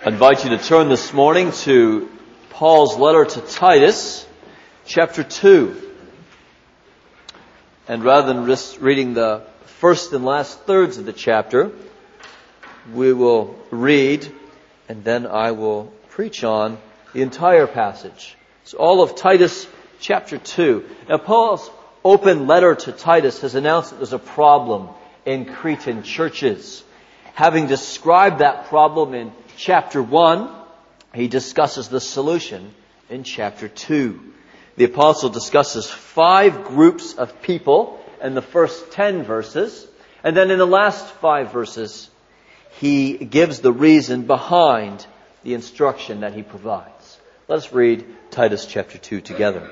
I invite you to turn this morning to Paul's letter to Titus, chapter 2. And rather than just reading the first and last thirds of the chapter, we will read and then I will preach on the entire passage. So all of Titus chapter 2. Now Paul's open letter to Titus has announced that there's a problem in Cretan churches. Having described that problem in chapter 1, he discusses the solution in chapter 2. The apostle discusses 5 groups of people in the first 10 verses, and then in the last 5 verses, he gives the reason behind the instruction that he provides. Let's read Titus chapter 2 together.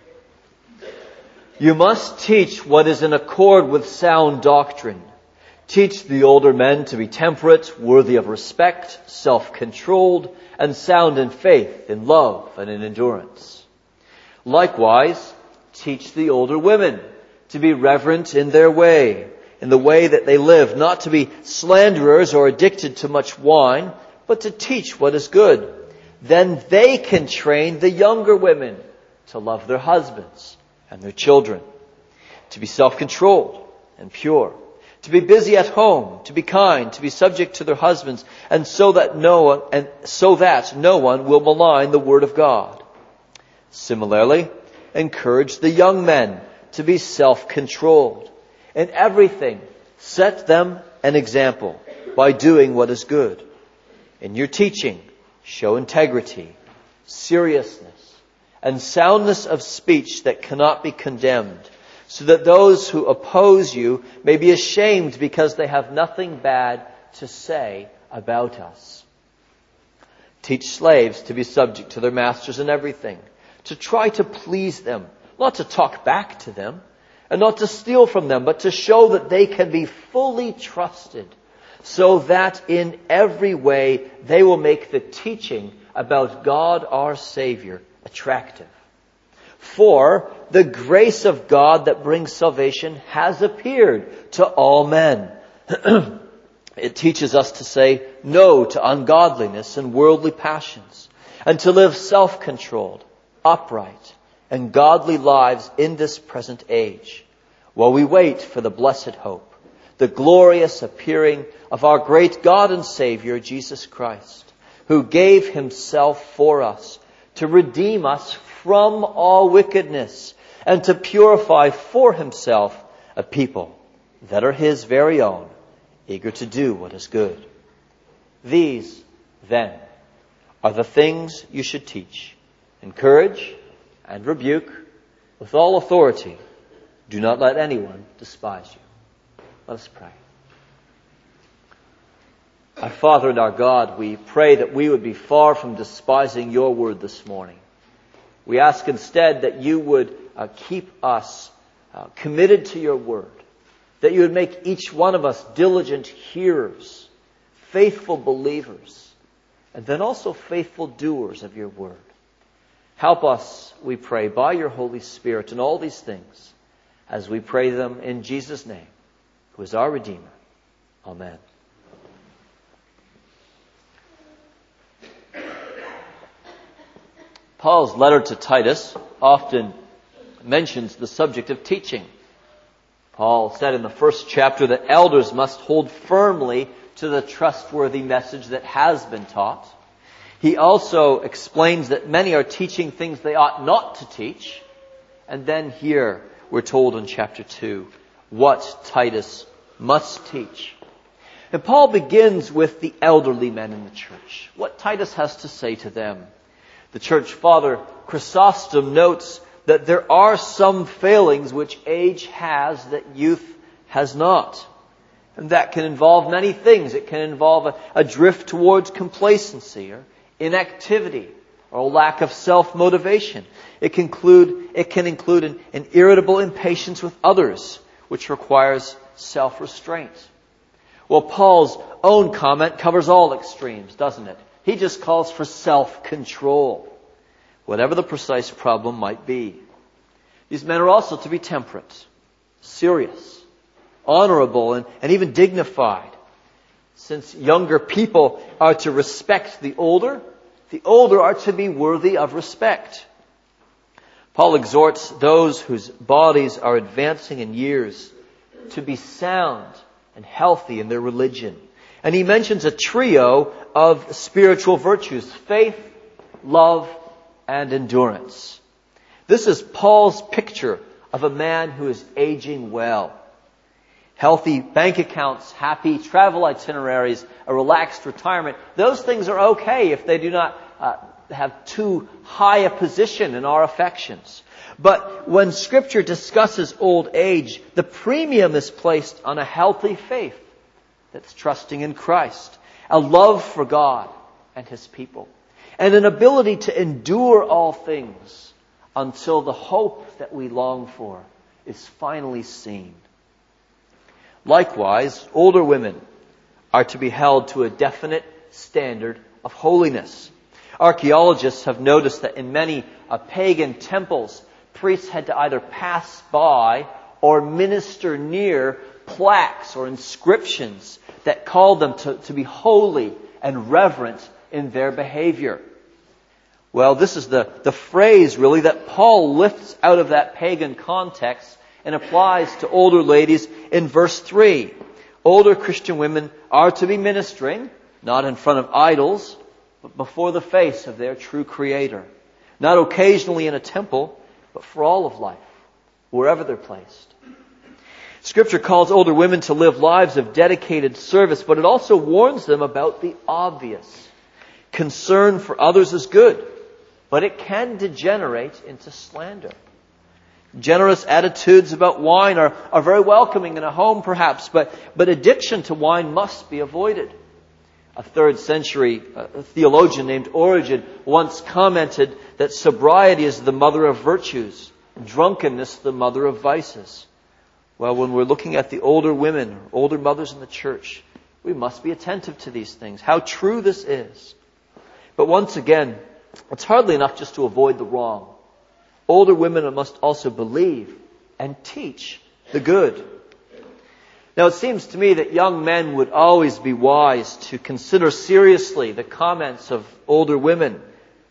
You must teach what is in accord with sound doctrine. Teach the older men to be temperate, worthy of respect, self-controlled, and sound in faith, in love, and in endurance. Likewise, teach the older women to be reverent in their way, in the way that they live, not to be slanderers or addicted to much wine, but to teach what is good. Then they can train the younger women to love their husbands and their children, to be self-controlled and pure, to be busy at home, to be kind, to be subject to their husbands, and so that no one will malign the word of God. Similarly, encourage the young men to be self-controlled. In everything, set them an example by doing what is good. In your teaching, show integrity, seriousness, and soundness of speech that cannot be condemned, so that those who oppose you may be ashamed because they have nothing bad to say about us. Teach slaves to be subject to their masters in everything, to try to please them, not to talk back to them, and not to steal from them, but to show that they can be fully trusted, so that in every way they will make the teaching about God our Savior attractive. For the grace of God that brings salvation has appeared to all men. It teaches us to say no to ungodliness and worldly passions, and to live self-controlled, upright, and godly lives in this present age, while we wait for the blessed hope, the glorious appearing of our great God and Savior, Jesus Christ, who gave Himself for us to redeem us from all wickedness, and to purify for Himself a people that are His very own, eager to do what is good. These, then, are the things you should teach, encourage, and rebuke with all authority. Do not let anyone despise you. Let us pray. Our Father and our God, we pray that we would be far from despising your word this morning. We ask instead that you would keep us committed to your word, that you would make each one of us diligent hearers, faithful believers, and then also faithful doers of your word. Help us, we pray, by your Holy Spirit in all these things, as we pray them in Jesus' name, who is our Redeemer. Amen. Paul's letter to Titus often mentions the subject of teaching. Paul said in the first chapter that elders must hold firmly to the trustworthy message that has been taught. He also explains that many are teaching things they ought not to teach. And then here we're told in chapter 2 what Titus must teach. And Paul begins with the elderly men in the church, what Titus has to say to them. The church father Chrysostom notes that there are some failings which age has that youth has not. And that can involve many things. It can involve a drift towards complacency or inactivity or a lack of self-motivation. It can include an irritable impatience with others, which requires self-restraint. Well, Paul's own comment covers all extremes, doesn't it? He just calls for self-control, whatever the precise problem might be. These men are also to be temperate, serious, honorable, and even dignified. Since younger people are to respect the older are to be worthy of respect. Paul exhorts those whose bodies are advancing in years to be sound and healthy in their religion. And he mentions a trio of spiritual virtues: faith, love, and endurance. This is Paul's picture of a man who is aging well. Healthy bank accounts, happy travel itineraries, a relaxed retirement, those things are okay if they do not have too high a position in our affections. But when Scripture discusses old age, the premium is placed on a healthy faith that's trusting in Christ, a love for God and His people, and an ability to endure all things until the hope that we long for is finally seen. Likewise, older women are to be held to a definite standard of holiness. Archaeologists have noticed that in many pagan temples, priests had to either pass by or minister near plaques or inscriptions that called them to be holy and reverent in their behavior. Well, this is the phrase really that Paul lifts out of that pagan context and applies to older ladies in verse 3. Older Christian women are to be ministering, not in front of idols, but before the face of their true Creator. Not occasionally in a temple, but for all of life, wherever they're placed. Scripture calls older women to live lives of dedicated service, but it also warns them about the obvious. Concern for others is good, but it can degenerate into slander. Generous attitudes about wine are very welcoming in a home perhaps, but addiction to wine must be avoided. A 3rd century theologian named Origen once commented that sobriety is the mother of virtues, drunkenness the mother of vices. Well, when we're looking at the older women, older mothers in the church, we must be attentive to these things, how true this is. But once again, it's hardly enough just to avoid the wrong. Older women must also believe and teach the good. Now, it seems to me that young men would always be wise to consider seriously the comments of older women.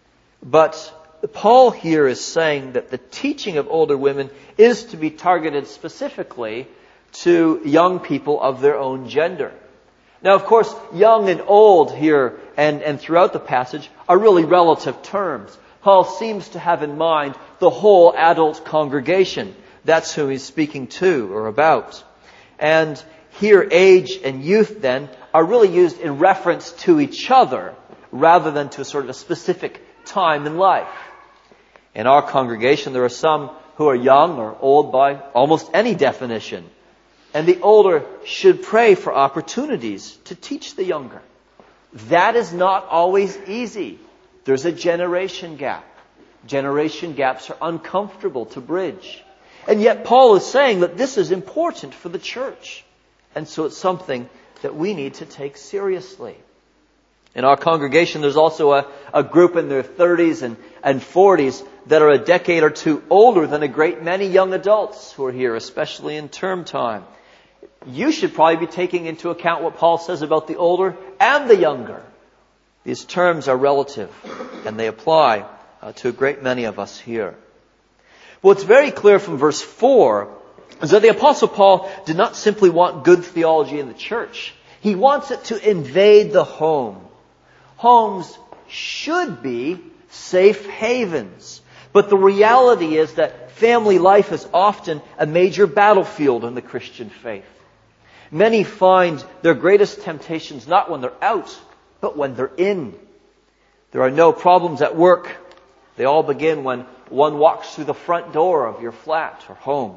But Paul here is saying that the teaching of older women is to be targeted specifically to young people of their own gender. Now, of course, young and old here and throughout the passage are really relative terms. Paul seems to have in mind the whole adult congregation. That's who he's speaking to or about. And here age and youth then are really used in reference to each other rather than to sort of a specific time in life. In our congregation there are some who are young or old by almost any definition. And the older should pray for opportunities to teach the younger. That is not always easy. There's a generation gap. Generation gaps are uncomfortable to bridge. And yet Paul is saying that this is important for the church. And so it's something that we need to take seriously. In our congregation, there's also a group in their 30s and 40s that are a decade or two older than a great many young adults who are here, especially in term time. You should probably be taking into account what Paul says about the older and the younger. These terms are relative, and they apply to a great many of us here. Well, it's very clear from verse 4 is that the Apostle Paul did not simply want good theology in the church. He wants it to invade the home. Homes should be safe havens. But the reality is that family life is often a major battlefield in the Christian faith. Many find their greatest temptations not when they're out, but when they're in. There are no problems at work. They all begin when one walks through the front door of your flat or home.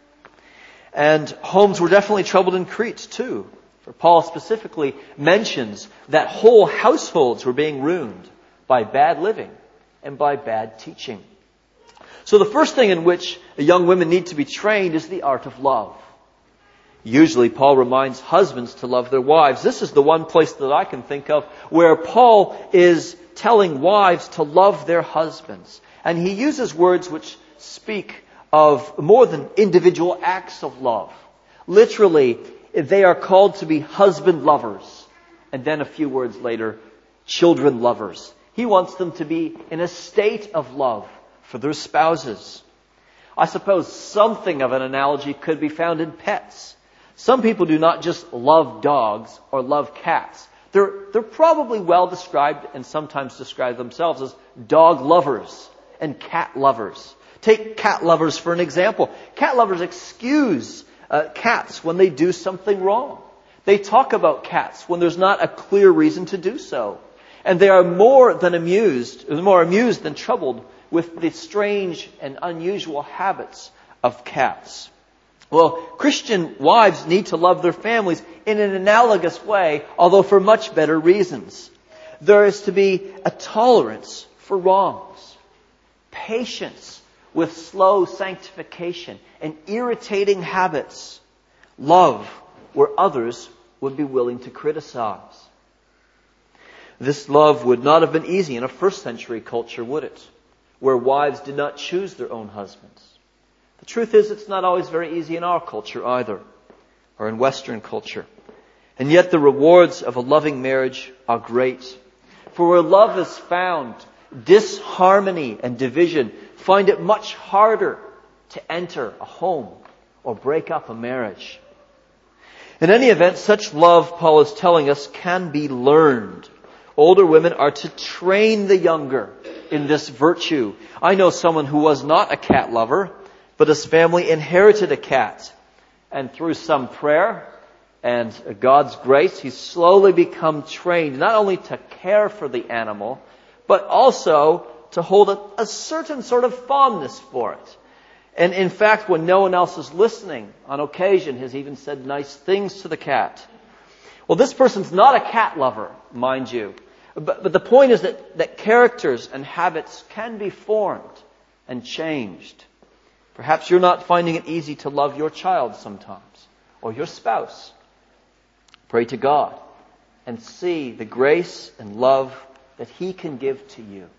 And homes were definitely troubled in Crete too. For Paul specifically mentions that whole households were being ruined by bad living and by bad teaching. So the first thing in which young women need to be trained is the art of love. Usually Paul reminds husbands to love their wives. This is the one place that I can think of where Paul is telling wives to love their husbands. And he uses words which speak of more than individual acts of love. Literally, they are called to be husband lovers And then a few words later, children lovers. He wants them to be in a state of love for their spouses. I suppose something of an analogy could be found in pets. Some people do not just love dogs or love cats. They're probably well described and sometimes describe themselves as dog lovers and cat lovers. Take cat lovers for an example. Cat lovers excuse cats when they do something wrong. They talk about cats when there's not a clear reason to do so. And they are more amused than troubled with the strange and unusual habits of cats. Well, Christian wives need to love their families in an analogous way, although for much better reasons. There is to be a tolerance for wrongs, patience with slow sanctification and irritating habits, love where others would be willing to criticize. This love would not have been easy in a first century culture, would it? Where wives did not choose their own husbands. The truth is, it's not always very easy in our culture either, or in Western culture. And yet the rewards of a loving marriage are great. For where love is found, disharmony and division find it much harder to enter a home or break up a marriage. In any event, such love, Paul is telling us, can be learned. Older women are to train the younger in this virtue. I know someone who was not a cat lover, but his family inherited a cat. And through some prayer and God's grace, he's slowly become trained not only to care for the animal, but also to hold a certain sort of fondness for it. And in fact, when no one else is listening, on occasion has even said nice things to the cat. Well, this person's not a cat lover, mind you. But the point is that characters and habits can be formed and changed. Perhaps you're not finding it easy to love your child sometimes, or your spouse. Pray to God and see the grace and love that He can give to you.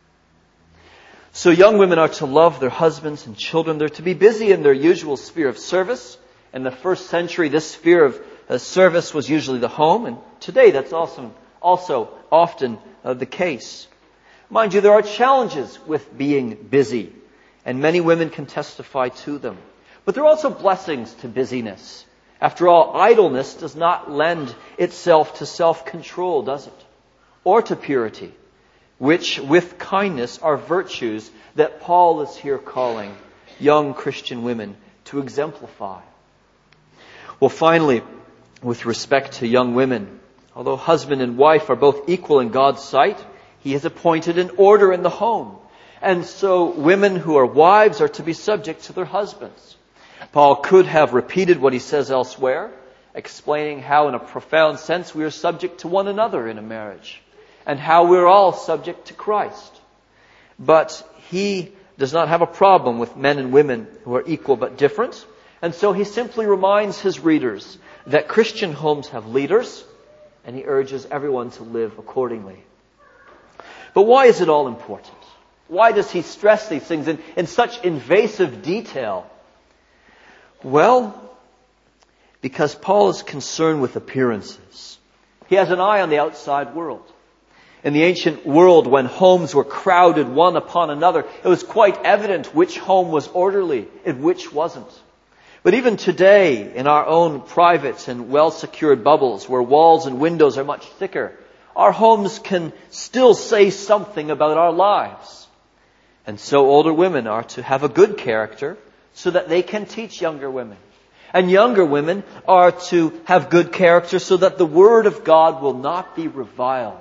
So young women are to love their husbands and children. They're to be busy in their usual sphere of service. In the first century, this sphere of service was usually the home, and today that's also often the case. Mind you, there are challenges with being busy, and many women can testify to them. But there are also blessings to busyness. After all, idleness does not lend itself to self-control, does it? Or to purity, which with kindness are virtues that Paul is here calling young Christian women to exemplify. Well, finally, with respect to young women, although husband and wife are both equal in God's sight, He has appointed an order in the home. And so women who are wives are to be subject to their husbands. Paul could have repeated what he says elsewhere, explaining how in a profound sense we are subject to one another in a marriage, and how we're all subject to Christ. But he does not have a problem with men and women who are equal but different. And so he simply reminds his readers that Christian homes have leaders, and he urges everyone to live accordingly. But why is it all important? Why does he stress these things in such invasive detail? Well, because Paul is concerned with appearances. He has an eye on the outside world. In the ancient world, when homes were crowded one upon another, it was quite evident which home was orderly and which wasn't. But even today, in our own private and well-secured bubbles, where walls and windows are much thicker, our homes can still say something about our lives. And so older women are to have a good character so that they can teach younger women. And younger women are to have good character so that the Word of God will not be reviled.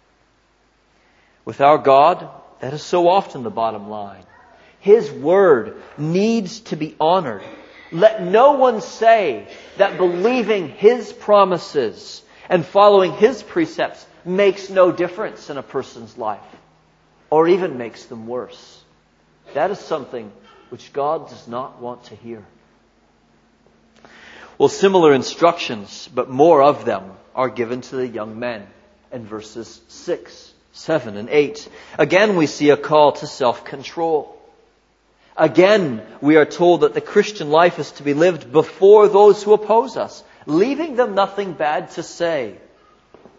With our God, that is so often the bottom line. His Word needs to be honored. Let no one say that believing His promises and following His precepts makes no difference in a person's life, or even makes them worse. That is something which God does not want to hear. Well, similar instructions, but more of them, are given to the young men in verses 6, 7, and 8. Again, we see a call to self-control. Again, we are told that the Christian life is to be lived before those who oppose us, leaving them nothing bad to say.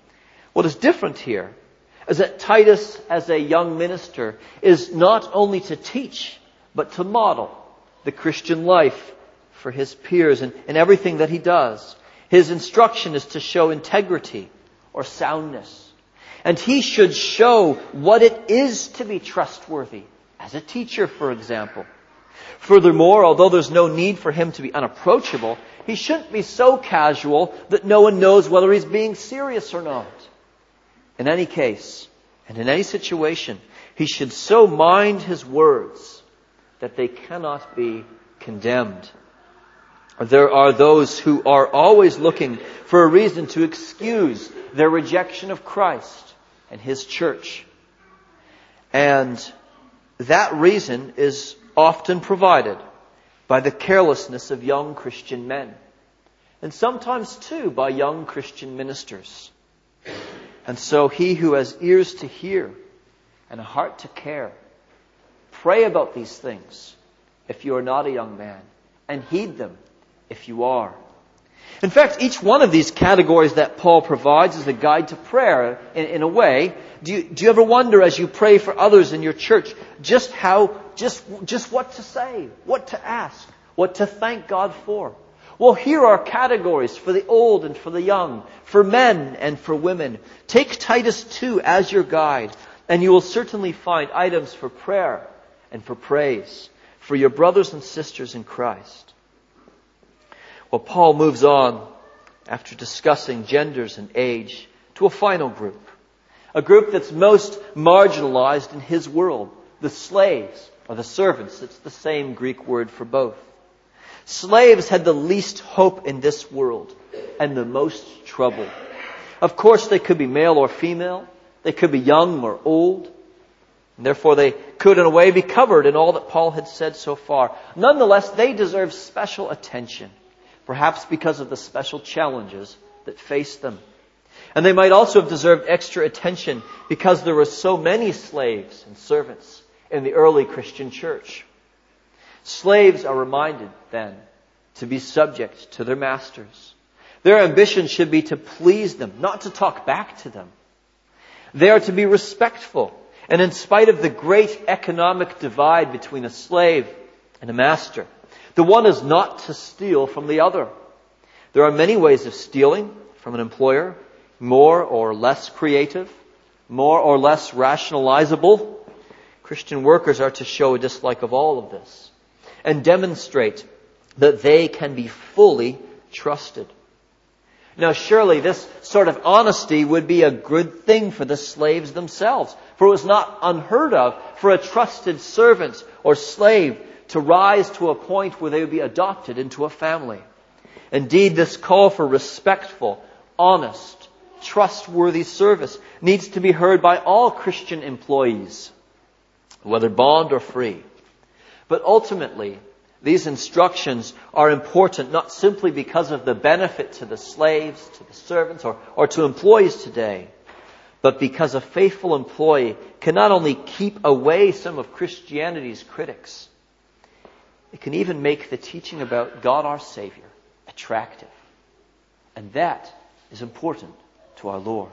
What is different here is that Titus, as a young minister, is not only to teach, but to model the Christian life for his peers in everything that he does. His instruction is to show integrity or soundness. And he should show what it is to be trustworthy, as a teacher, for example. Furthermore, although there's no need for him to be unapproachable, he shouldn't be so casual that no one knows whether he's being serious or not. In any case, and in any situation, he should so mind his words that they cannot be condemned. There are those who are always looking for a reason to excuse their rejection of Christ and His church. And that reason is often provided by the carelessness of young Christian men. And sometimes too by young Christian ministers. And so he who has ears to hear and a heart to care, pray about these things if you are not a young man, and heed them if you are. In fact, each one of these categories that Paul provides is a guide to prayer in a way. Do you ever wonder as you pray for others in your church just what to say, what to ask, what to thank God for? Well, here are categories for the old and for the young, for men and for women. Take Titus 2 as your guide, and you will certainly find items for prayer and for praise for your brothers and sisters in Christ. Well, Paul moves on after discussing genders and age to a final group. A group that's most marginalized in his world. The slaves or the servants. It's the same Greek word for both. Slaves had the least hope in this world and the most trouble. Of course, they could be male or female. They could be young or old. And therefore, they could in a way be covered in all that Paul had said so far. Nonetheless, they deserve special attention. Perhaps because of the special challenges that face them. And they might also have deserved extra attention because there were so many slaves and servants in the early Christian church. Slaves are reminded then to be subject to their masters. Their ambition should be to please them, not to talk back to them. They are to be respectful. And in spite of the great economic divide between a slave and a master, the one is not to steal from the other. There are many ways of stealing from an employer, more or less creative, more or less rationalizable. Christian workers are to show a dislike of all of this and demonstrate that they can be fully trusted. Now, surely this sort of honesty would be a good thing for the slaves themselves, for it was not unheard of for a trusted servant or slave to rise to a point where they would be adopted into a family. Indeed, this call for respectful, honest, trustworthy service needs to be heard by all Christian employees, whether bond or free. But ultimately, these instructions are important not simply because of the benefit to the slaves, to the servants, or to employees today, but because a faithful employee can not only keep away some of Christianity's critics, it can even make the teaching about God our Savior attractive. And that is important to our Lord.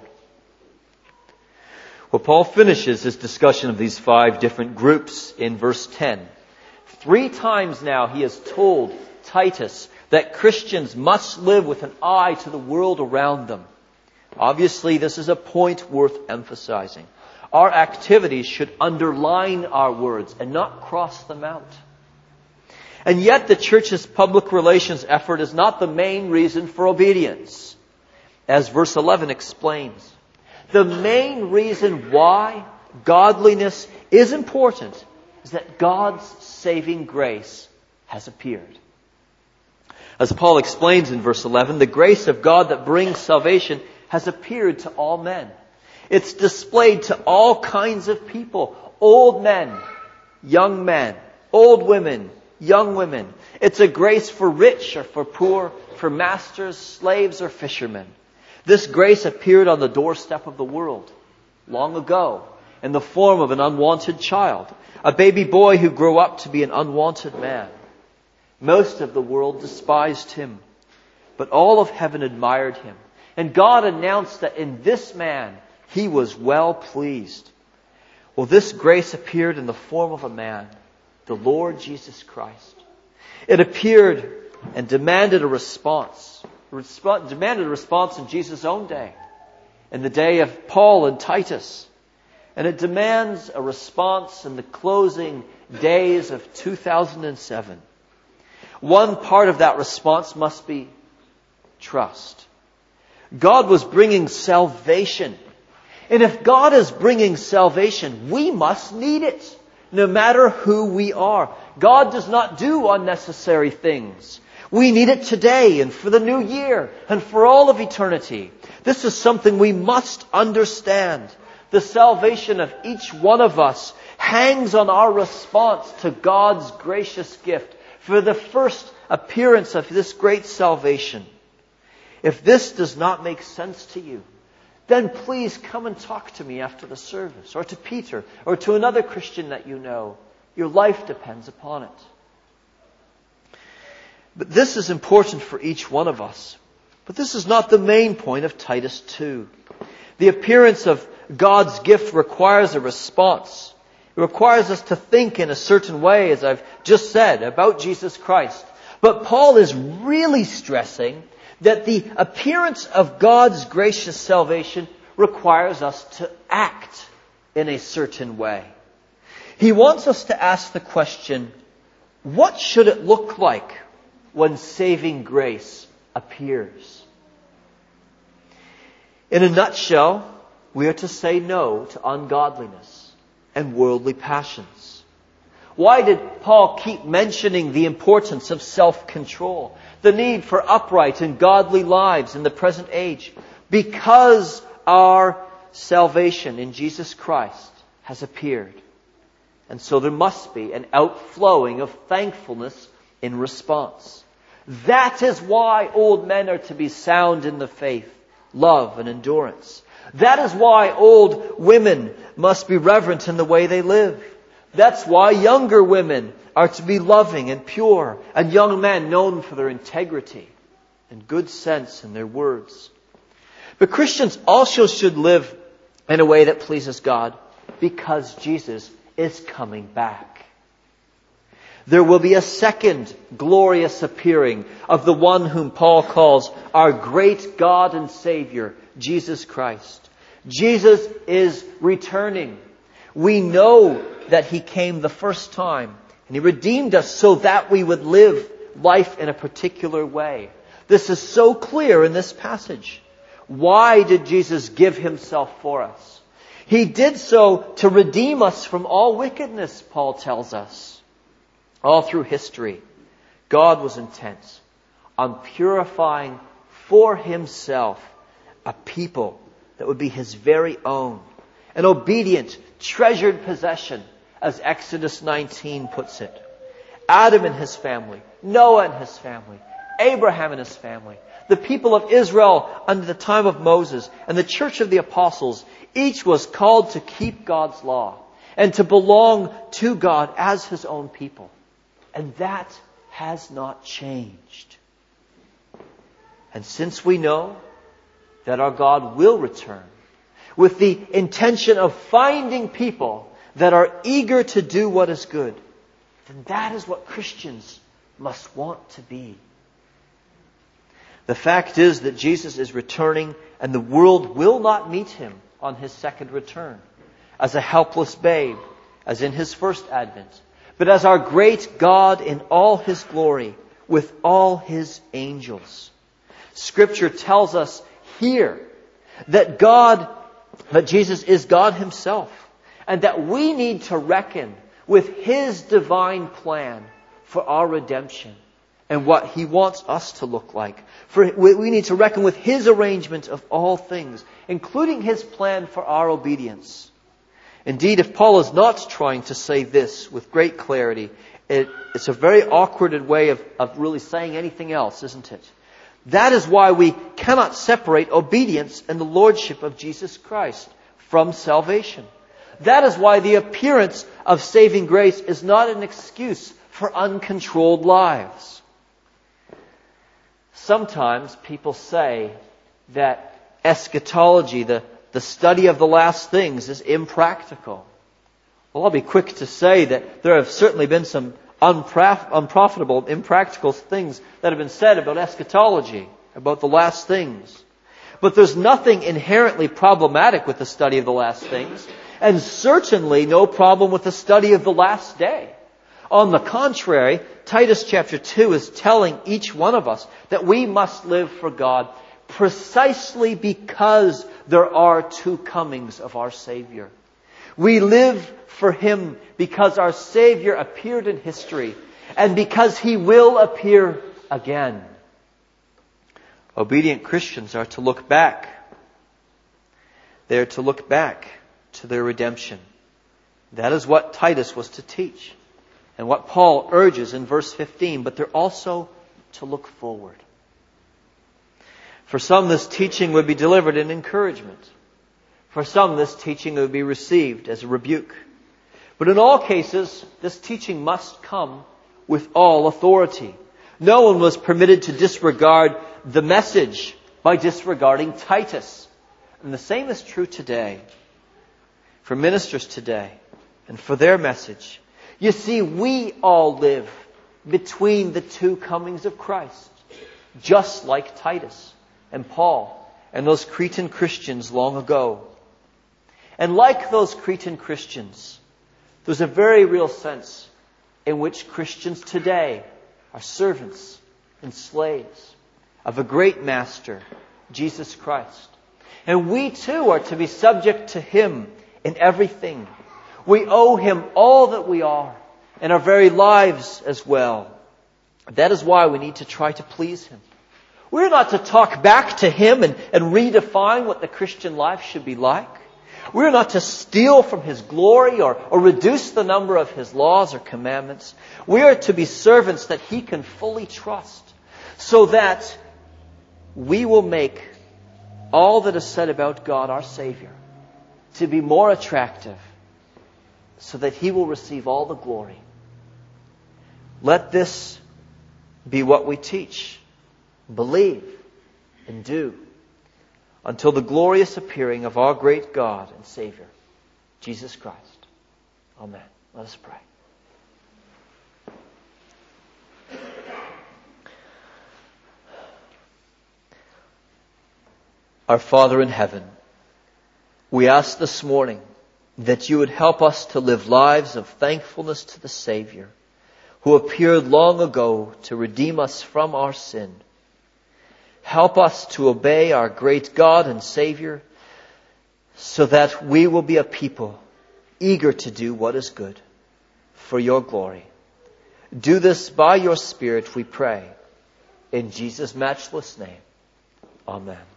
Well, Paul finishes his discussion of these 5 different groups in verse 10. 3 times now he has told Titus that Christians must live with an eye to the world around them. Obviously, this is a point worth emphasizing. Our activities should underline our words and not cross them out. And yet the church's public relations effort is not the main reason for obedience. As verse 11 explains, the main reason why godliness is important is that God's saving grace has appeared. As Paul explains in verse 11, the grace of God that brings salvation has appeared to all men. It's displayed to all kinds of people, old men, young men, old women, young women. It's a grace for rich or for poor, for masters, slaves, or fishermen. This grace appeared on the doorstep of the world long ago in the form of an unwanted child, a baby boy who grew up to be an unwanted man. Most of the world despised him, but all of heaven admired him And God announced that in this man He was well pleased. Well, this grace appeared in the form of a man, the Lord Jesus Christ. It appeared and demanded a response. Demanded a response in Jesus' own day, in the day of Paul and Titus. And it demands a response in the closing days of 2007. One part of that response must be trust. God was bringing salvation. And if God is bringing salvation, we must need it, no matter who we are. God does not do unnecessary things. We need it today and for the new year and for all of eternity. This is something we must understand. The salvation of each one of us hangs on our response to God's gracious gift for the first appearance of this great salvation. If this does not make sense to you, then please come and talk to me after the service, or to Peter, or to another Christian that you know. Your life depends upon it. But this is important for each one of us. But this is not the main point of Titus 2. The appearance of God's gift requires a response. It requires us to think in a certain way, as I've just said, about Jesus Christ. But Paul is really stressing that the appearance of God's gracious salvation requires us to act in a certain way. He wants us to ask the question, what should it look like when saving grace appears? In a nutshell, we are to say no to ungodliness and worldly passions. Why did Paul keep mentioning the importance of self-control? The need for upright and godly lives in the present age? Because our salvation in Jesus Christ has appeared. And so there must be an outflowing of thankfulness in response. That is why old men are to be sound in the faith, love, and endurance. That is why old women must be reverent in the way they live. That's why younger women are to be loving and pure, and young men known for their integrity and good sense in their words. But Christians also should live in a way that pleases God, because Jesus is coming back. There will be a second glorious appearing of the one whom Paul calls our great God and Savior, Jesus Christ. Jesus is returning. We know that He came the first time, and He redeemed us so that we would live life in a particular way. This is so clear in this passage. Why did Jesus give Himself for us? He did so to redeem us from all wickedness, Paul tells us. All through history, God was intent on purifying for Himself a people that would be His very own, an obedient, treasured possession, as Exodus 19 puts it. Adam and his family, Noah and his family, Abraham and his family, the people of Israel under the time of Moses, and the church of the apostles, each was called to keep God's law and to belong to God as His own people. And that has not changed. And since we know that our God will return with the intention of finding people that are eager to do what is good, then that is what Christians must want to be. The fact is that Jesus is returning, and the world will not meet Him on His second return as a helpless babe, as in His first advent, but as our great God in all His glory with all His angels. Scripture tells us here that Jesus is God Himself, and that we need to reckon with His divine plan for our redemption and what He wants us to look like. For we need to reckon with His arrangement of all things, including His plan for our obedience. Indeed, if Paul is not trying to say this with great clarity, it's a very awkward way of really saying anything else, isn't it? That is why we cannot separate obedience and the lordship of Jesus Christ from salvation. That is why the appearance of saving grace is not an excuse for uncontrolled lives. Sometimes people say that eschatology, the study of the last things, is impractical. Well, I'll be quick to say that there have certainly been some unprofitable, impractical things that have been said about eschatology, about the last things. But there's nothing inherently problematic with the study of the last things, and certainly no problem with the study of the last day. On the contrary, Titus chapter 2 is telling each one of us that we must live for God precisely because there are two comings of our Savior. We live for Him because our Savior appeared in history and because He will appear again. Obedient Christians are to look back. They are to look back to their redemption. That is what Titus was to teach and what Paul urges in verse 15, but they're also to look forward. For some, this teaching would be delivered in encouragement. For some, this teaching would be received as a rebuke. But in all cases, this teaching must come with all authority. No one was permitted to disregard the message by disregarding Titus. And the same is true today for ministers today and for their message. You see, we all live between the two comings of Christ, just like Titus and Paul and those Cretan Christians long ago. And like those Cretan Christians, there's a very real sense in which Christians today are servants and slaves of a great master, Jesus Christ. And we too are to be subject to Him in everything. We owe Him all that we are, and our very lives as well. That is why we need to try to please Him. We're not to talk back to Him and redefine what the Christian life should be like. We're not to steal from His glory or reduce the number of His laws or commandments. We are to be servants that He can fully trust, so that we will make all that is said about God, our Savior, to be more attractive, so that He will receive all the glory. Let this be what we teach, believe, and do, until the glorious appearing of our great God and Savior, Jesus Christ. Amen. Let us pray. Our Father in heaven, we ask this morning that You would help us to live lives of thankfulness to the Savior, who appeared long ago to redeem us from our sin. Help us to obey our great God and Savior, so that we will be a people eager to do what is good for Your glory. Do this by Your Spirit, we pray. In Jesus' matchless name. Amen.